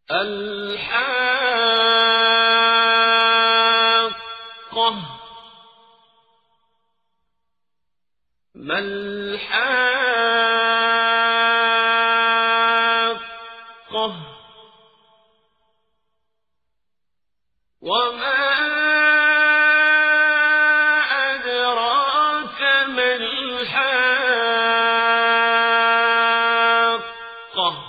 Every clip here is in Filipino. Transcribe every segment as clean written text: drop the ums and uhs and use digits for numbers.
الحاقة ما الحاقة وما أدراك ما الحاقة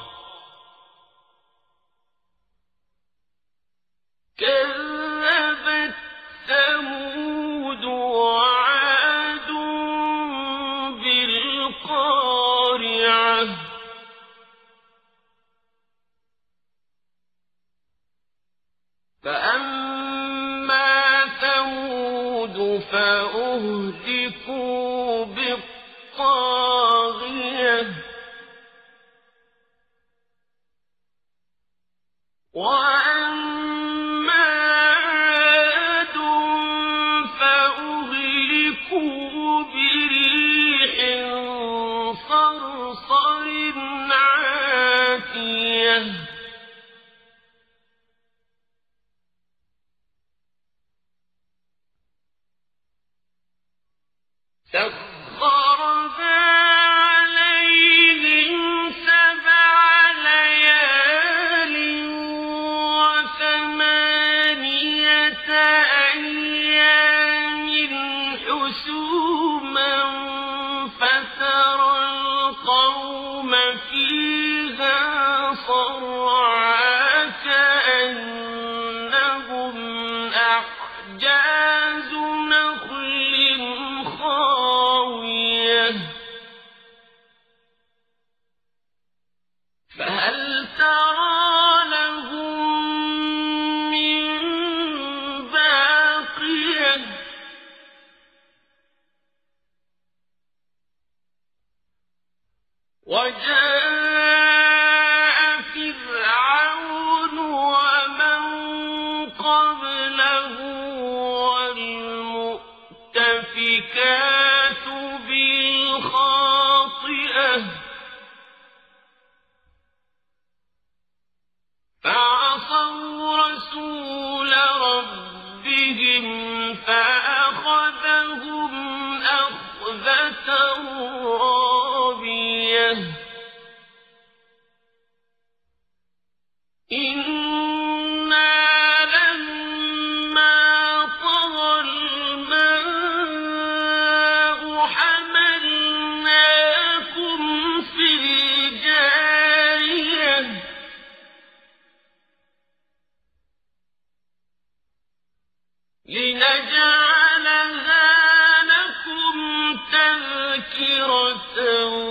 كذبت ثمود وعاد بالقارعة فأما ثمود فأهلكوا بالطاغية وأما عاد فأهلكوا بريح صرصر عاتية سخرها عليهم 7 ليال و8 أيام حسوما فترى القوم فيها صرعى كأنهم أعجاز نخل خاوية فهل ترى لهم من باقية وجاء فرعون ومن قبله والمؤتفكات بالخاطئة فعصوا رسول ربهم فأخذهم أخذة رابية إنا لما طغى الماء حملناكم في الجارية لنجعلها لكم تذكرة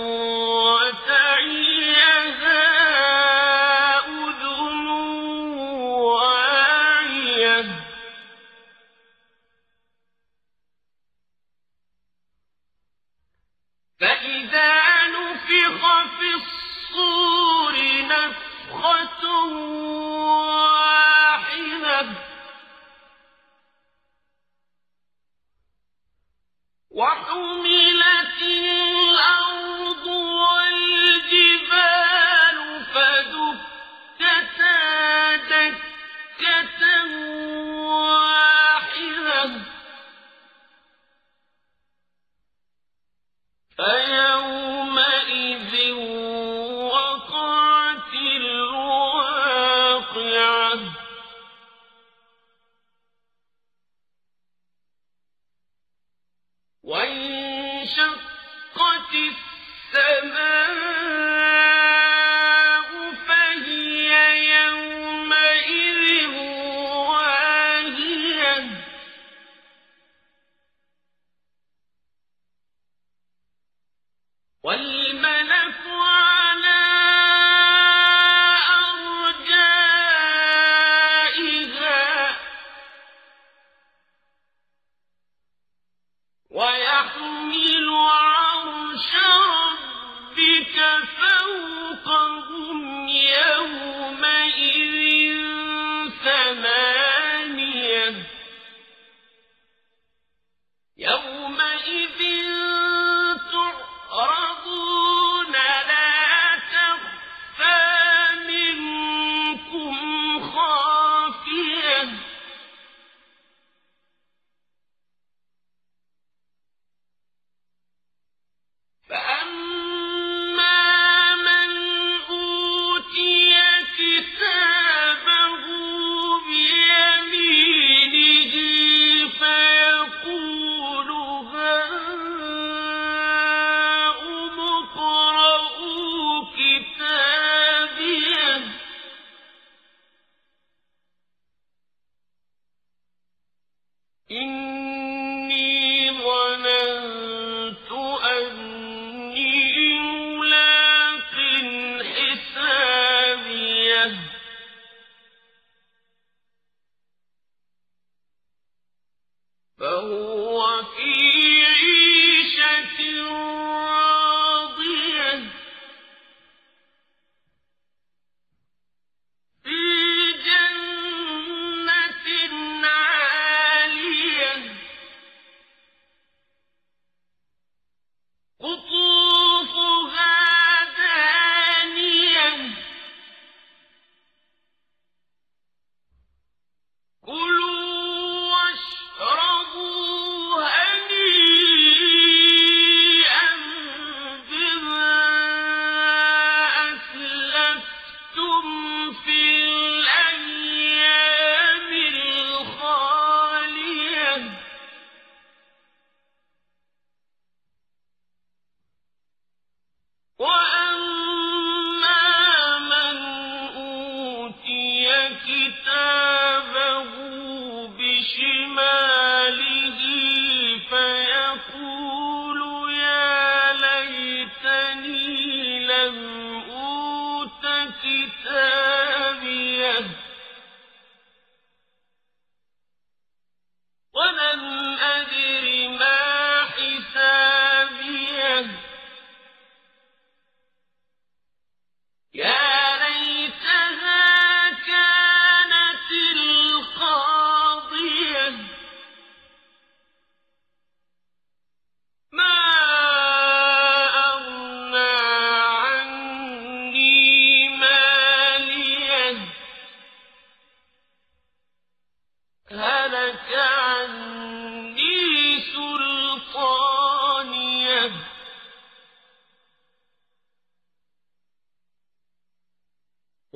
وتعيها أذن واعية فإذا نفخ في الصور نفخة واحدة وحملت الأرض والجبال فدكتا دكة واحدة فيومئذ وقعت الواقعة وانشقت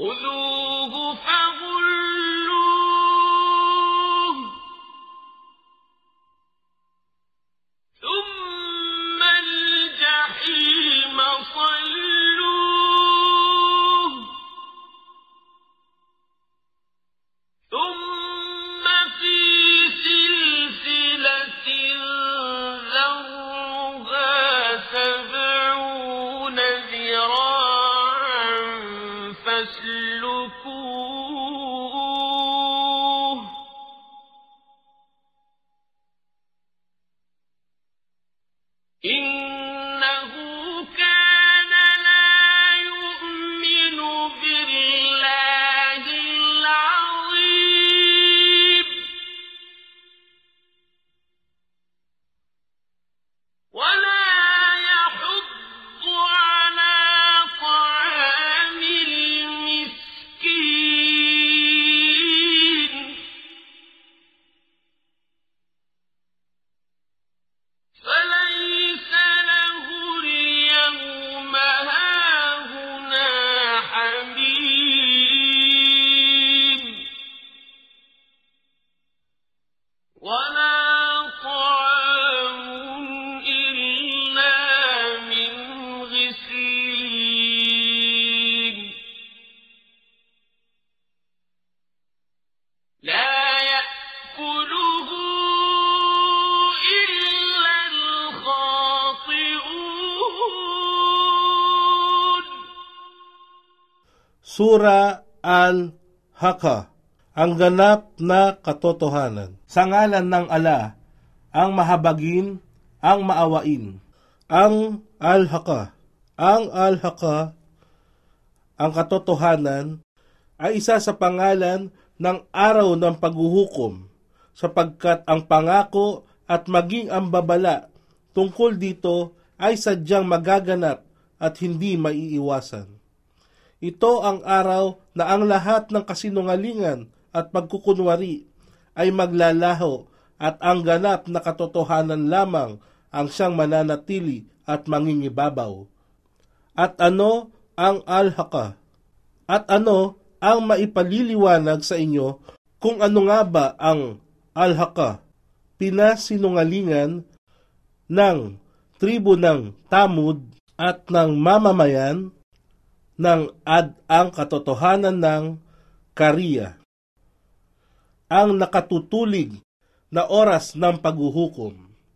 خذوه فغلوه ثم الجحيم صلوه ثم في سلسلة ذرعها 70 ذراعا فاسلكوه إنه كان لا يؤمن بالله العظيم ولا يحض على طعام المسكين فليس له اليوم هاهنا حميم ولا طعام إلا من غسلين لا يأكله إلا الخاطئون. Sura Al-Haqqa, ang ganap na katotohanan. Sa ngalan ng Ala, ang mahabagin, ang maawain. Ang Al-Haqqa. Ang Al-Haqqa, ang katotohanan, ay isa sa pangalan ng araw ng paghuhukom, sapagkat ang pangako at maging ang babala tungkol dito ay sadyang magaganap at hindi maiiwasan. Ito ang araw na ang lahat ng kasinungalingan at pagkukunwari ay maglalaho at ang ganap na katotohanan lamang ang siyang mananatili at mangingibabaw. At ano ang Al-Haqqa? At ano ang maipaliliwanag sa inyo kung ano nga ba ang Al-Haqqa? Pinasinungalingan ng tribo ng Tamud at ng mamamayan ng Ad ang katotohanan ng Kariya, ang nakatutulig na oras ng paghuhukom.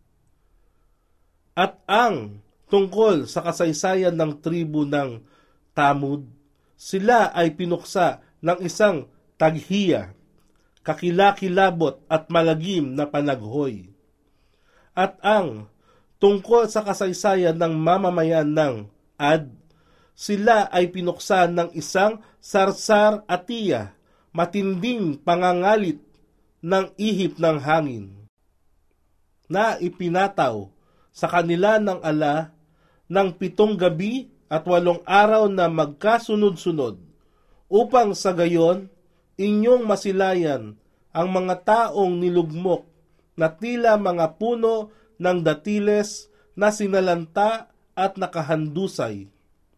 At ang tungkol sa kasaysayan ng tribo ng Tamud, sila ay pinuksa ng isang taghiya, kakilakilabot at malagim na panaghoy. At ang tungkol sa kasaysayan ng mamamayan ng Ad, sila ay pinuksa ng isang sarsar atiya, matinding pangangalit ng ihip ng hangin, na ipinataw sa kanila ng Ala ng 7 gabi at 8 araw na magkasunod-sunod, upang sa gayon inyong masilayan ang mga taong nilugmok na tila mga puno ng datiles na sinalanta at nakahandusay.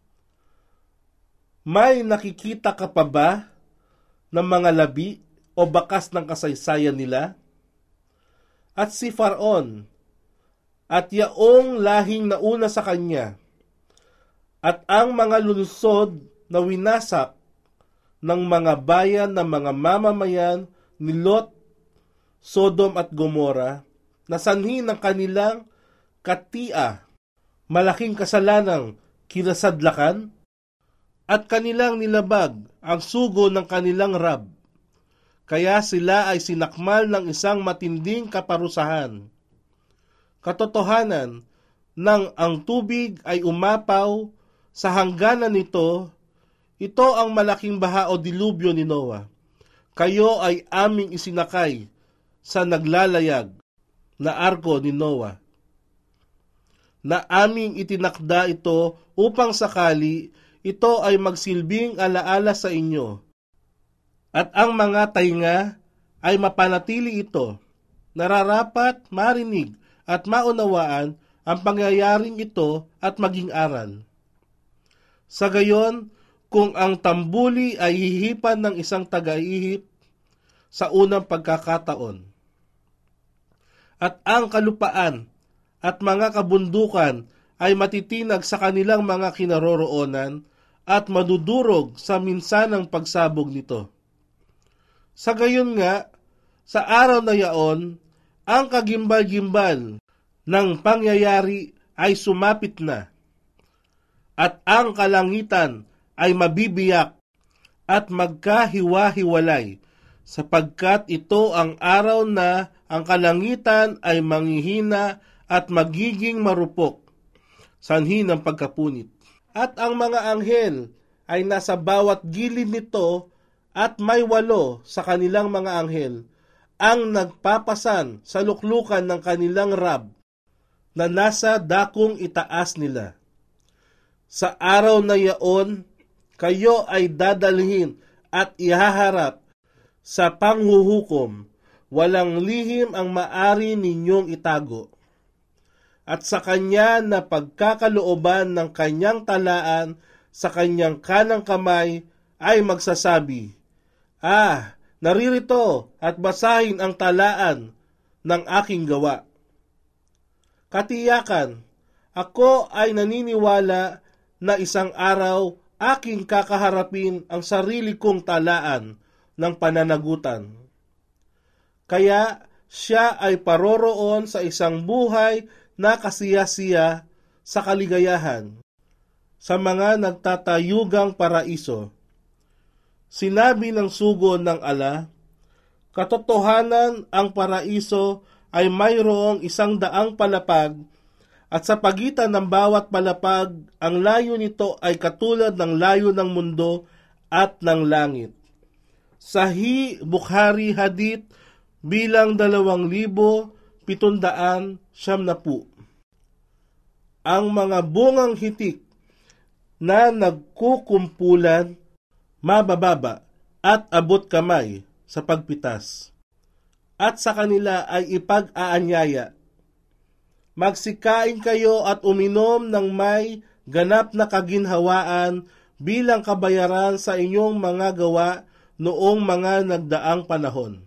May nakikita ka pa ba ng mga labi o bakas ng kasaysayan nila? At si Faraon at yaong lahing nauna sa kanya, at ang mga lungsod na winasak ng mga bayan ng mga mamamayan ni Lot, Sodom at Gomora, na sanhi ng kanilang katia, malaking kasalanang kinasadlakan, at kanilang nilabag ang sugo ng kanilang Rab. Kaya sila ay sinakmal ng isang matinding kaparusahan. Katotohanan nang ang tubig ay umapaw sa hangganan nito, ito ang malaking baha o dilubyo ni Noah. Kayo ay aming isinakay sa naglalayag na arko ni Noah, na aming itinakda ito upang sakali ito ay magsilbing alaala sa inyo. At ang mga tainga ay mapanatili ito, nararapat marinig at maunawaan ang pangyayaring ito at maging aral. Sa gayon, kung ang tambuli ay hihipan ng isang tagaihip sa unang pagkakataon. At ang kalupaan at mga kabundukan ay matitinag sa kanilang mga kinaroroonan at madudurog sa minsanang pagsabog nito. Sa gayon nga, sa araw na yaon, ang kagimbal-gimbal ng pangyayari ay sumapit na, at ang kalangitan ay mabibiyak at magkahiwa-hiwalay, sapagkat ito ang araw na ang kalangitan ay manghihina at magiging marupok, sanhi ng pagkapunit. At ang mga anghel ay nasa bawat gilid nito at may 8 sa kanilang mga anghel ang nagpapasan sa luklukan ng kanilang rab na nasa dakong itaas nila. Sa araw na yaon, kayo ay dadalhin at ihaharap sa panghuhukom. Walang lihim ang maari ninyong itago. At sa kanya na pagkakalooban ng kanyang talaan sa kanyang kanang kamay ay magsasabi, naririto at basahin ang talaan ng aking gawa. Katiyakan, ako ay naniniwala na isang araw aking kakaharapin ang sarili kong talaan ng pananagutan. Kaya siya ay paroroon sa isang buhay na kasiya-siya sa kaligayahan, sa mga nagtatayugang paraiso. Sinabi ng sugo ng ala, katotohanan ang paraiso ay mayroong 100 palapag, at sa pagitan ng bawat palapag, ang layo nito ay katulad ng layo ng mundo at ng langit. Sahih Bukhari Hadith bilang 2,770. Ang mga bungang hitik na nagkukumpulan, mabababa at abot kamay sa pagpitas, at sa kanila ay ipag-aanyaya. Magsikain kayo at uminom ng may ganap na kaginhawaan bilang kabayaran sa inyong mga gawa noong mga nagdaang panahon.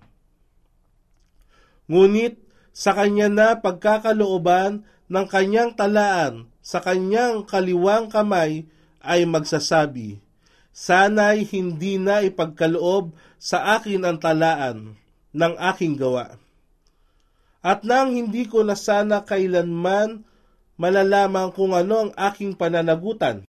Ngunit sa kanya na pagkakalooban ng kanyang talaan sa kanyang kaliwang kamay ay magsasabi, sana'y hindi na ipagkaloob sa akin ang talaan ng aking gawa. At nang hindi ko na sana kailanman malalaman kung ano ang aking pananagutan.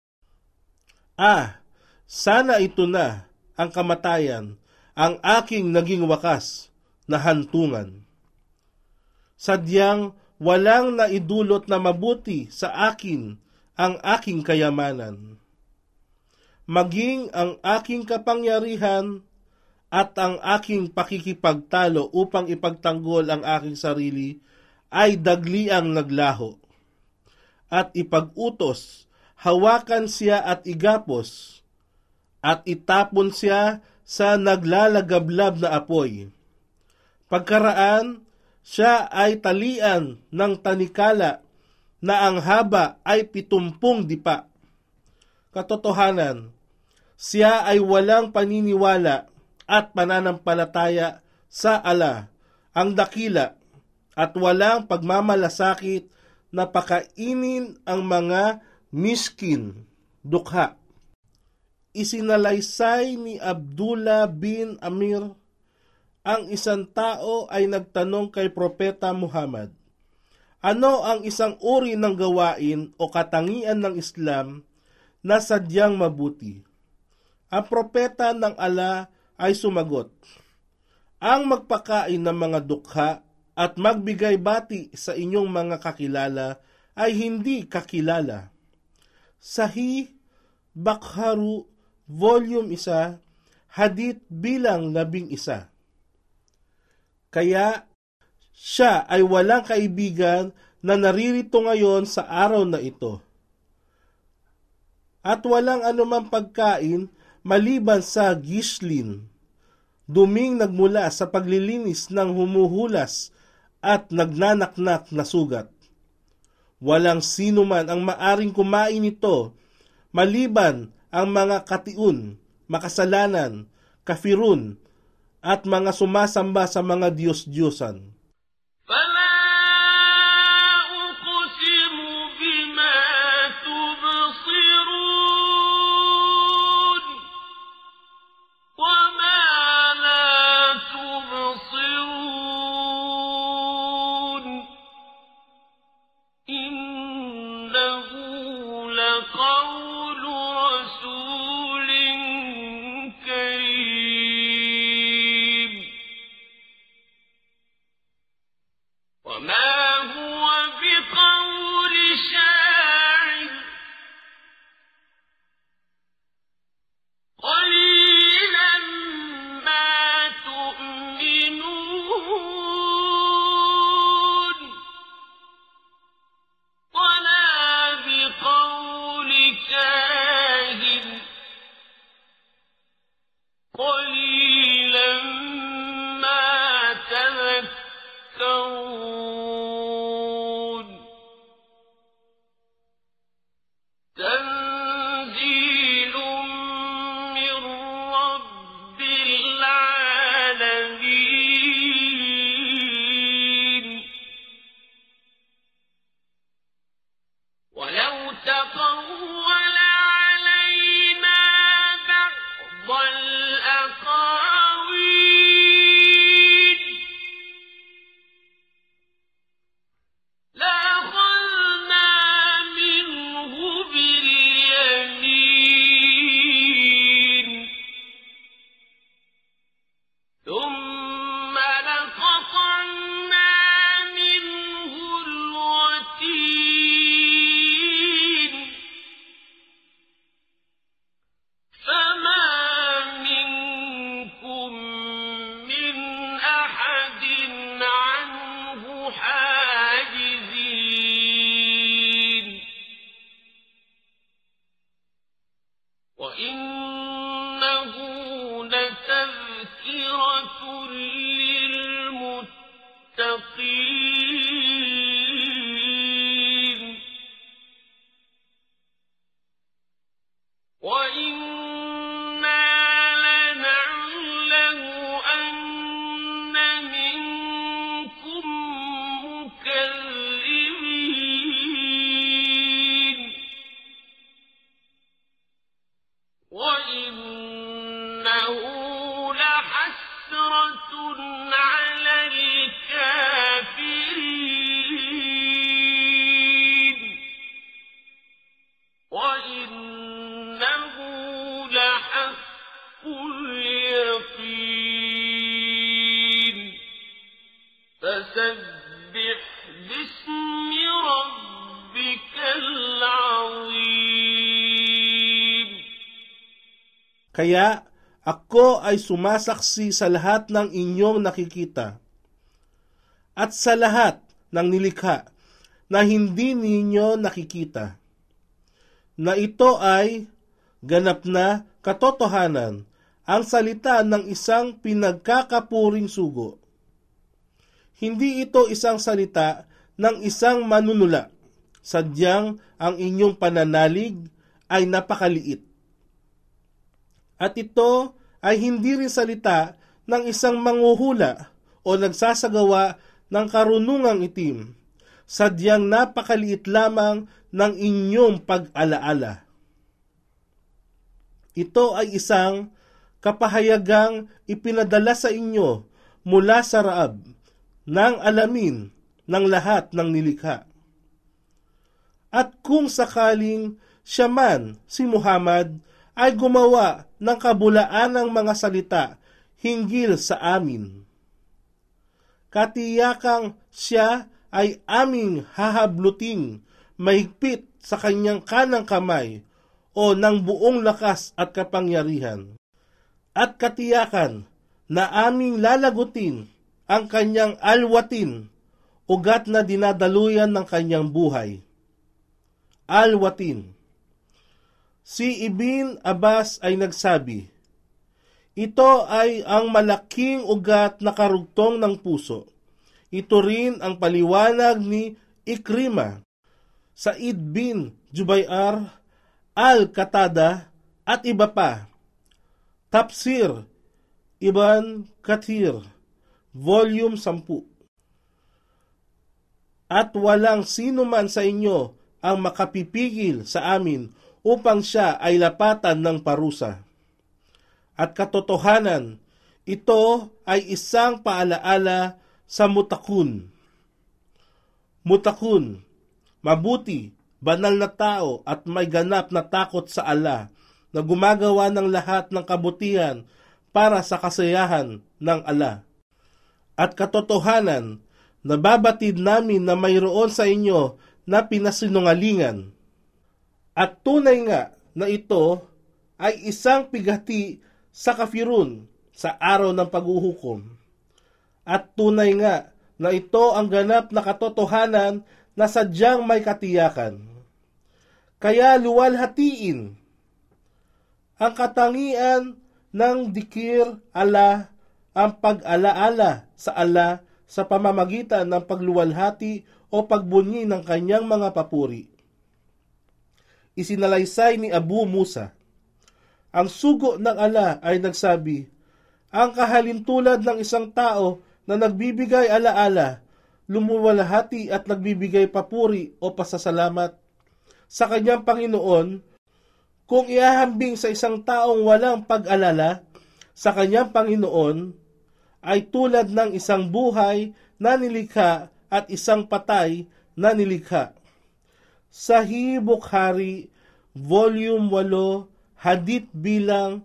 Sana ito na ang kamatayan, ang aking naging wakas na hantungan. Sadyang walang naidulot na mabuti sa akin ang aking kayamanan. Maging ang aking kapangyarihan at ang aking pakikipagtalo upang ipagtanggol ang aking sarili ay dagliang naglaho. At ipag-utos, hawakan siya at igapos, at itapon siya sa naglalagablab na apoy. Pagkaraan, siya ay talian ng tanikala na ang haba ay 70 dipa. Katotohanan, siya ay walang paniniwala at pananampalataya sa ala, ang dakila, at walang pagmamalasakit na pakainin ang mga miskin, dukha. Isinalaysay ni Abdullah bin Amir, ang isang tao ay nagtanong kay Propeta Muhammad, ano ang isang uri ng gawain o katangian ng Islam na sadyang mabuti? Ang propeta ng ala ay sumagot, ang magpakain ng mga dukha at magbigay bati sa inyong mga kakilala ay hindi kakilala. Sahih Bukhari, Volume 1, Hadith bilang 11. Kaya siya ay walang kaibigan na naririto ngayon sa araw na ito. At walang anumang pagkain maliban sa gislin, duming nagmula sa paglilinis ng humuhulas at nagnanaknak na sugat. Walang sino man ang maaring kumain nito, maliban ang mga katiun, makasalanan, kafirun, at mga sumasamba sa mga Diyos-Diyosan. فلا أقسم بما تبصرون وما لا تبصرون إنه لقول رسول كريم وما هو بقول شاعر قليلا ما تؤمنون ولا بقول كاهن قليلا ما تذكرون تنزيل من رب العالمين ولو تقول علينا بعض الأقاويل لأخذنا منه باليمين ثم لقطعنا منه الوتين فما منكم من أحد عنه حاجزين وإنه لتذكرة للمتقين وإنا لنعلم أن منكم مكذبين وإنه لحسرة على الكافرين وإنه لحق اليقين فسبح باسم ربك العظيم. Kaya ako ay sumasaksi sa lahat ng inyong nakikita at sa lahat ng nilikha na hindi ninyo nakikita, na ito ay ganap na katotohanan, ang salita ng isang pinagkakapuring sugo. Hindi ito isang salita ng isang manunula, sadyang ang inyong pananalig ay napakaliit. At ito ay hindi rin salita ng isang manghuhula o nagsasagawa ng karunungang itim, sadyang napakaliit lamang ng inyong pag-alaala. Ito ay isang kapahayagang ipinadala sa inyo mula sa Raab ng alamin ng lahat ng nilikha. At kung sakaling siya man, si Muhammad, ay gumawa ng kabulaan ng mga salita hinggil sa amin, katiyakang siya ay aming hahabluting mahigpit sa kanyang kanang kamay o ng buong lakas at kapangyarihan, at katiyakan na aming lalagutin ang kanyang alwatin, ugat na dinadaluyan ng kanyang buhay. Alwatin. Si Ibn Abbas ay nagsabi, ito ay ang malaking ugat na karugtong ng puso. Ito rin ang paliwanag ni Ikrima, Sa'id bin Jubayr, Al-Qatada, at iba pa. Tafsir Ibn Kathir, Volume 10. At walang sino man sa inyo ang makapipigil sa amin upang siya ay lapatan ng parusa. At katotohanan, ito ay isang paalaala sa mutakun. Mutakun, mabuti, banal na tao at may ganap na takot sa Allah na gumagawa ng lahat ng kabutihan para sa kasiyahan ng Allah. At katotohanan, nababatid namin na mayroon sa inyo na pinasinungalingan. At tunay nga na ito ay isang pighati sa kafirun sa araw ng paghuhukom. At tunay nga na ito ang ganap na katotohanan na sadyang may katiyakan. Kaya luwalhatiin ang katangian ng dikir Allah, ang pag-alaala sa Allah sa pamamagitan ng pagluwalhati o pagbunyi ng kanyang mga papuri. Isinalaysay ni Abu Musa, ang sugo ng Allah ay nagsabi, ang kahalintulad ng isang tao na nagbibigay alaala, lumuwalhati at nagbibigay papuri o pasasalamat sa kanyang Panginoon, kung iahambing sa isang taong walang pag-alala sa kanyang Panginoon, ay tulad ng isang buhay na nilikha at isang patay na nilikha. Sahih Bukhari, Volume 8, Hadith bilang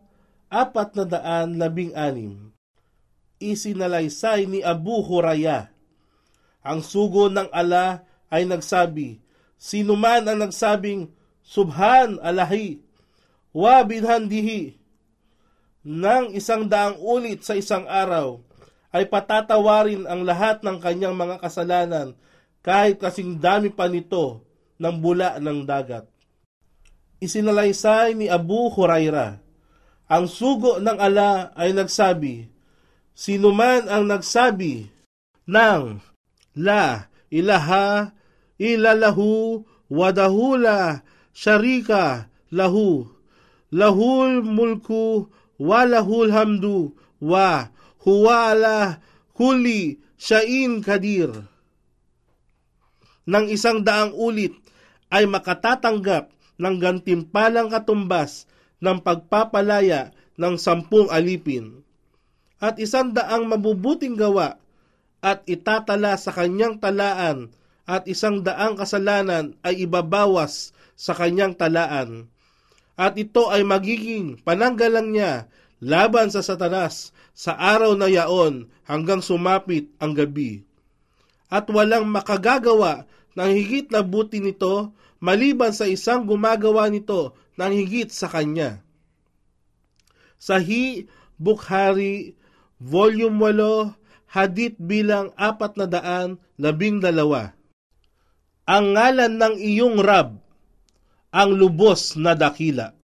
416. Isinalaysay ni Abu Hurairah, ang sugo ng Allah ay nagsabi, sino man ang nagsabing Subhan Allahi wa bidhandihi ng 100 ulit sa isang araw, ay patatawarin ang lahat ng kanyang mga kasalanan kahit kasing dami pa nito ng bula ng dagat. Isinalaysay ni Abu Hurairah, ang sugo ng Allah ay nagsabi, sino man ang nagsabi ng La ilaha illallahu wadahula syarika lahu, lahul mulku wa lahul hamdu wa huwa ala kulli syai'in qadir. Nang 100 ulit ay makatatanggap ng gantimpalang katumbas ng pagpapalaya ng 10 alipin at 100 mabubuting gawa at itatala sa kanyang talaan at 100 kasalanan ay ibabawas sa kanyang talaan. At ito ay magiging pananggalang niya laban sa Satanas sa araw na yaon hanggang sumapit ang gabi. At walang makagagawa ng higit na buti nito maliban sa isang gumagawa nito ng higit sa kanya. Sahih Bukhari, Volume 8, Hadith bilang 412. Ang ngalan ng iyong Rab, ang lubos na dakila.